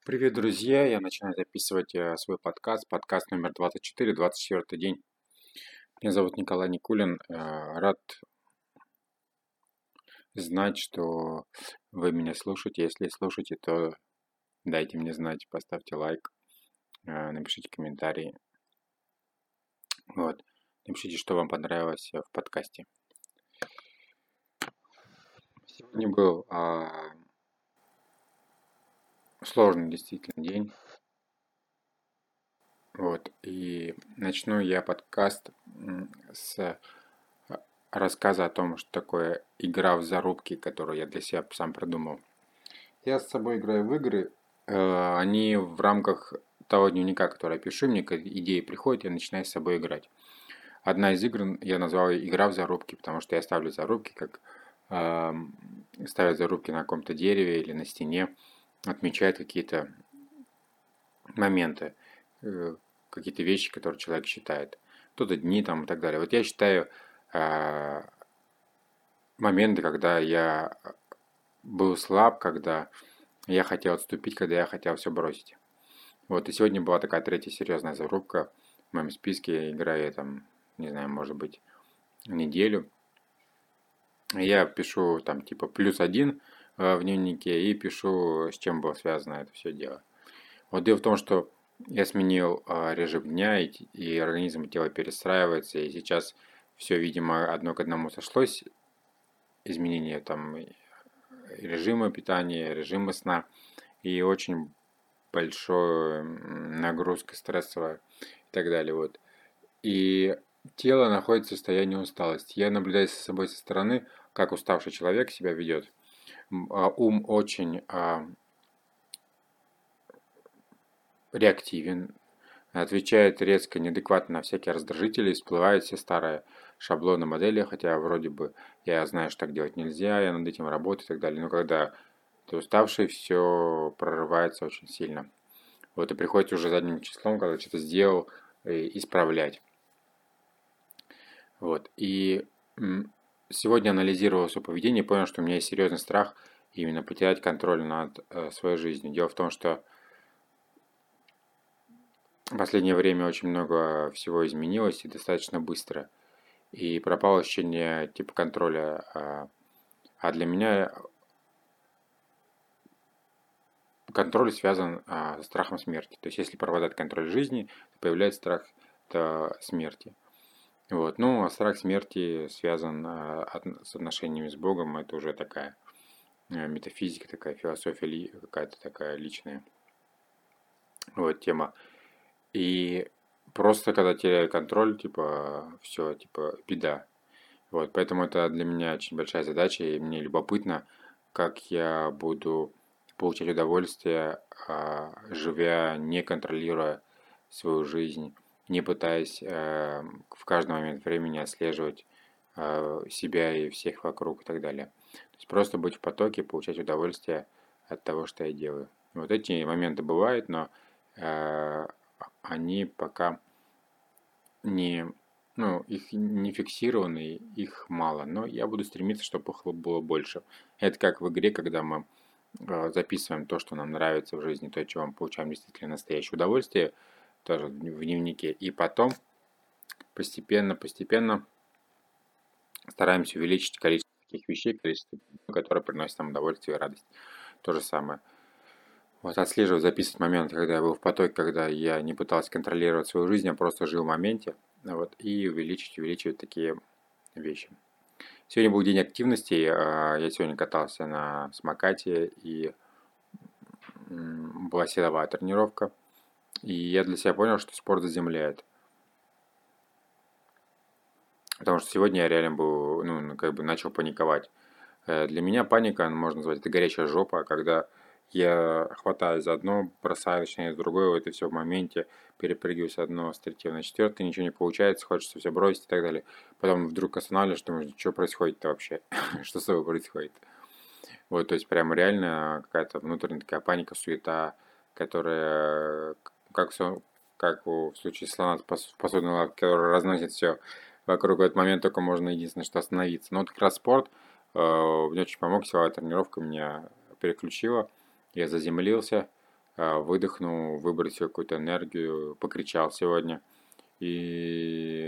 Привет, друзья! Я начинаю записывать свой подкаст номер 24, 24 день. Меня зовут Николай Никулин. Рад знать, что вы меня слушаете. Если слушаете, то дайте мне знать, поставьте лайк, напишите комментарий. Вот. Напишите, что вам понравилось в подкасте. Сегодня был сложный действительно день. Вот. И начну я подкаст с рассказа о том, что такое игра в зарубки, которую я для себя сам придумал. Я с собой играю в игры, они в рамках того дневника, который я пишу, мне идеи приходят, я начинаю с собой играть. Одна из игр я назвал ее «Игра в зарубки», потому что я ставлю зарубки, как ставят зарубки на каком-то дереве или на стене, отмечают какие-то моменты, какие-то вещи, которые человек считает. Кто-то дни там и так далее. Вот я считаю моменты, когда я был слаб, когда я хотел отступить, когда я хотел все бросить. Вот, и сегодня была такая третья серьезная зарубка в моем списке. Играю я там, не знаю, может быть, неделю. Я пишу там типа +1 в дневнике и пишу, с чем было связано это все дело. Вот дело в том, что я сменил режим дня, и организм и тело перестраивается, и сейчас все, видимо, одно к одному сошлось. Изменение там режима питания, режима сна и очень большая нагрузка стрессовая и так далее. Вот. И тело находится в состоянии усталости. Я наблюдаю за собой со стороны, как уставший человек себя ведет. Ум очень реактивен, отвечает резко, неадекватно на всякие раздражители, всплывают все старые шаблоны модели, хотя вроде бы я знаю, что так делать нельзя, я над этим работаю и так далее. Но когда ты уставший, все прорывается очень сильно. Вот и приходится уже задним числом, когда что-то сделал, исправлять. Вот. И сегодня анализировал свое поведение и понял, что у меня есть серьезный страх именно потерять контроль над своей жизнью. Дело в том, что в последнее время очень много всего изменилось и достаточно быстро. И пропало ощущение типа контроля. А для меня контроль связан со страхом смерти. То есть если пропадает контроль жизни, то появляется страх смерти. Вот. Ну, а страх смерти связан с отношениями с Богом. Это уже такая метафизика, такая философия, какая-то такая личная вот, тема. И просто когда теряю контроль, типа, все, типа, беда. Вот, поэтому это для меня очень большая задача, и мне любопытно, как я буду получать удовольствие, живя, не контролируя свою жизнь, не пытаясь в каждый момент времени отслеживать себя и всех вокруг и так далее. То есть просто быть в потоке, получать удовольствие от того, что я делаю. Вот эти моменты бывают, но э, они пока не, ну, их не фиксированы, их мало, но я буду стремиться, чтобы их было больше. Это как в игре, когда мы записываем то, что нам нравится в жизни, то, чего мы получаем действительно настоящее удовольствие, тоже в дневнике, и потом постепенно стараемся увеличить количество таких вещей, количество, которые приносят нам удовольствие и радость. То же самое. Вот отслеживать, записывать моменты, когда я был в потоке, когда я не пытался контролировать свою жизнь, а просто жил в моменте. Вот, и увеличивать такие вещи. Сегодня был день активности. Я сегодня катался на самокате, и была силовая тренировка. И я для себя понял, что спорт заземляет. Потому что сегодня я реально был, ну, как бы начал паниковать. Для меня паника, можно назвать, это горячая жопа, когда я хватаюсь за одно, бросаю, начинаю с другое, вот это все в моменте, перепрыгиваю с одного, с третьего на четвертое, ничего не получается, хочется все бросить и так далее. Потом вдруг останавливаешься, думаешь, что происходит-то вообще, что с тобой происходит. Вот, то есть прям реально какая-то внутренняя такая паника, суета, которая, как в случае слона в посудной лавке, который разносит все вокруг, в этот момент только можно единственное, что остановиться. Но вот как раз спорт мне очень помог, силовая тренировка меня переключила, я заземлился, выдохнул, выбросил какую-то энергию, покричал сегодня и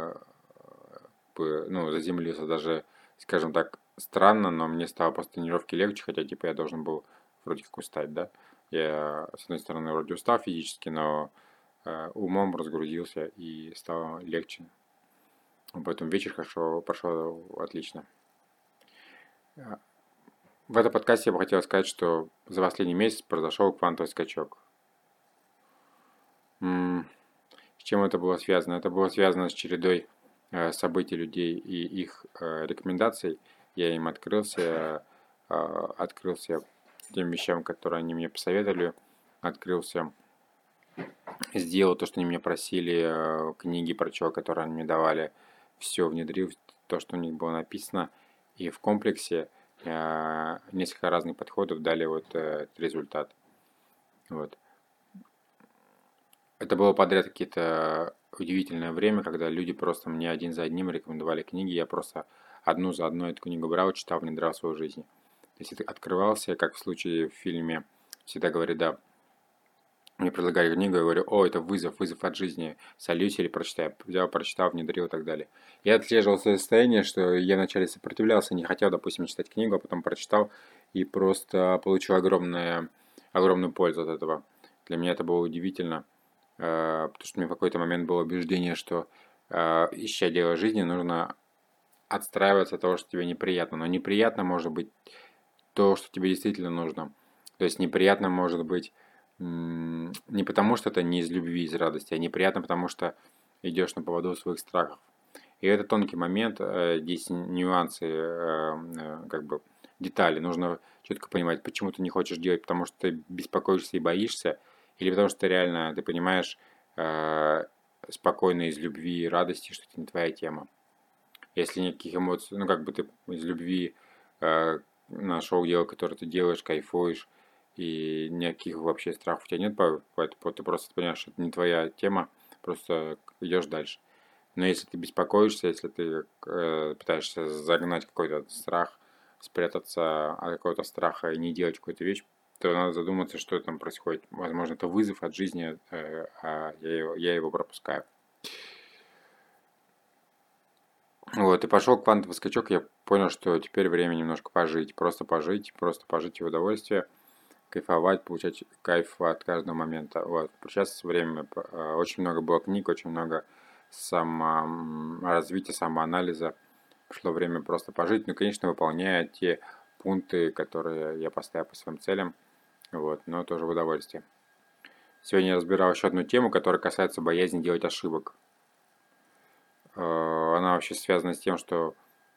ну, заземлился даже, скажем так, странно, но мне стало после тренировки легче, хотя типа я должен был вроде как устать, да. Я, с одной стороны, вроде устал физически, но умом разгрузился и стало легче. Поэтому вечер хорошо прошел, отлично. В этом подкасте я бы хотел сказать, что за последний месяц произошел квантовый скачок. С чем это было связано? Это было связано с чередой событий людей и их рекомендаций. Я им открылся тем вещам, которые они мне посоветовали, открылся, сделал то, что они меня просили, книги прочел, которые они мне давали, все внедрил, то, что у них было написано, и в комплексе несколько разных подходов дали вот этот результат. Вот. Это было подряд какие-то удивительное время, когда люди просто мне один за одним рекомендовали книги, я просто одну за одной эту книгу брал, читал, внедрял в свою жизнь. То есть это открывался, как в случае в фильме всегда говорит, да, мне предлагали книгу, я говорю, о, это вызов от жизни, сольюсь или прочитаю. Взял, прочитал, внедрил и так далее. Я отслеживал свое состояние, что я вначале сопротивлялся, не хотел, допустим, читать книгу, а потом прочитал и просто получил огромную пользу от этого. Для меня это было удивительно, потому что у меня в какой-то момент было убеждение, что ища дело жизни, нужно отстраиваться от того, что тебе неприятно. Но неприятно может быть то, что тебе действительно нужно. То есть неприятно может быть не потому, что это не из любви, из радости, а неприятно, потому что идешь на поводу своих страхов. И это тонкий момент, здесь нюансы, как бы детали. Нужно четко понимать, почему ты не хочешь делать, потому что ты беспокоишься и боишься, или потому что реально ты понимаешь спокойно из любви и радости, что это не твоя тема. Если никаких эмоций, ну как бы ты из любви нашел дело, которое ты делаешь, кайфуешь, и никаких вообще страхов у тебя нет, поэтому ты просто понимаешь, что это не твоя тема, просто идешь дальше. Но если ты беспокоишься, если ты пытаешься загнать какой-то страх, спрятаться от какого-то страха и не делать какую-то вещь, то надо задуматься, что там происходит. Возможно, это вызов от жизни, а я его пропускаю. Вот, и пошел квантовый скачок, я понял, что теперь время немножко пожить, просто пожить в удовольствие, кайфовать, получать кайф от каждого момента. Вот, сейчас время, очень много было книг, очень много саморазвития, самоанализа. Пришло время просто пожить, ну, конечно, выполняя те пункты, которые я поставил по своим целям, вот, но тоже в удовольствие. Сегодня я разбирал еще одну тему, которая касается боязни делать ошибок. Она вообще связана с тем, что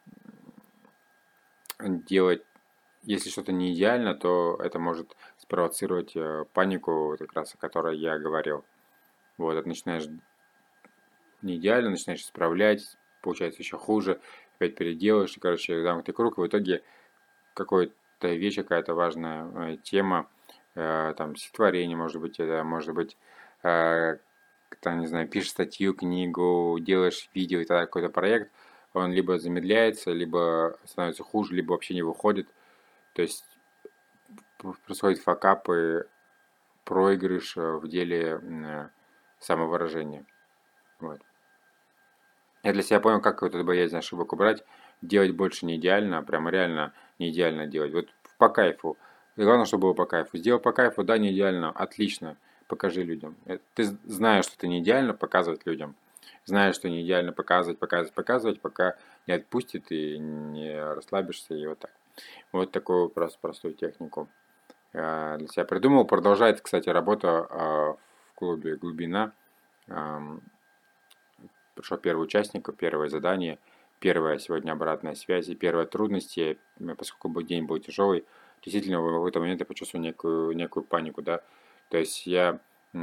делать, если что-то не идеально, то это может спровоцировать панику, как раз о которой я говорил. Вот, это начинаешь не идеально, начинаешь исправлять, получается еще хуже, опять переделаешь, и, короче, замкнутый круг, и в итоге какой-то вещь, какая-то важная тема, там, стихотворение, может быть, это может быть, там, не знаю, пишешь статью, книгу, делаешь видео и тогда какой-то проект, он либо замедляется, либо становится хуже, либо вообще не выходит. То есть происходят факапы, проигрыш в деле самовыражения. Вот. Я для себя понял, как вот эту боязнь ошибок убрать. Делать больше не идеально, а прямо реально не идеально делать. Вот по кайфу. И главное, чтобы было по кайфу. Сделал по кайфу, да, не идеально, отлично. Покажи людям. Ты знаешь, что ты не идеально, показывать людям. Знаешь, что не идеально показывать, пока не отпустит и не расслабишься. И вот так. Вот такую просто простую технику для себя придумал. Продолжает, кстати, работа в клубе «Глубина». Пришел первый участник, первое задание, первая сегодня обратная связь и первые трудности, поскольку день был тяжелый, действительно в какой-то момент я почувствовал некую панику, да, то есть я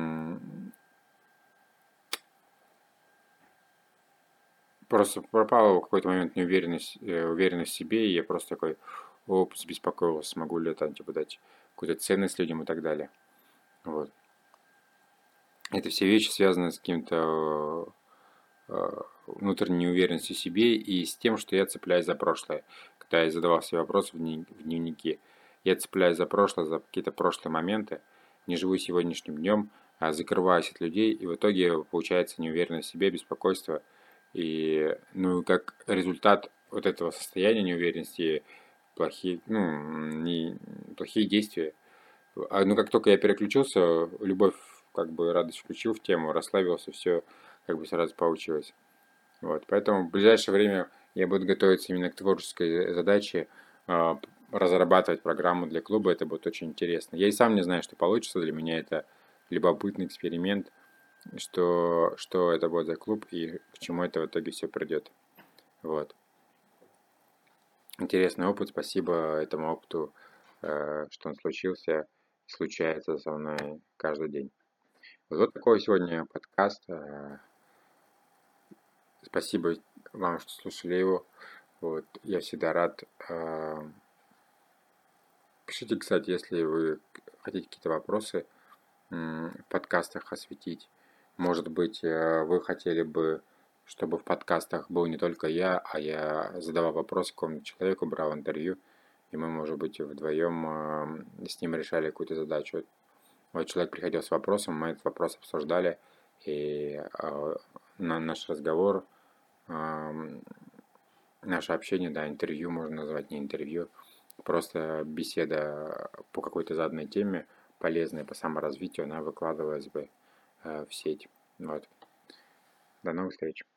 просто пропала в какой-то момент уверенность в себе, и я просто такой, беспокоился, смогу ли это, типа, дать какую-то ценность людям и так далее, вот. Это все вещи связаны с каким-то внутренней неуверенностью в себе и с тем, что я цепляюсь за прошлое. Когда я задавал себе вопросы в дневнике, я цепляюсь за прошлое, за какие-то прошлые моменты, не живу сегодняшним днем, а закрываюсь от людей, и в итоге получается неуверенность в себе, беспокойство. И, ну, как результат вот этого состояния неуверенности, плохие, ну, не, плохие действия. Ну, как только я переключился, любовь, как бы радость включил в тему, расслабился, все как бы сразу получилось. Вот, поэтому в ближайшее время я буду готовиться именно к творческой задаче, разрабатывать программу для клуба, это будет очень интересно. Я и сам не знаю, что получится, для меня это любопытный эксперимент, что это будет за клуб и к чему это в итоге все придет. Вот. Интересный опыт, спасибо этому опыту, что он случился, случается со мной каждый день. Вот такой сегодня подкаст. Спасибо вам, что слушали его. Вот, я всегда рад. Пишите, кстати, если вы хотите какие-то вопросы в подкастах осветить. Может быть, вы хотели бы, чтобы в подкастах был не только я, а я задавал вопросы какому-то человеку, брал интервью, и мы, может быть, вдвоем с ним решали какую-то задачу. Вот человек приходил с вопросом, мы этот вопрос обсуждали, и наш разговор, наше общение, да, интервью можно назвать, не интервью, просто беседа по какой-то заданной теме, полезная по саморазвитию, она выкладывалась бы в сеть. Вот. До новых встреч.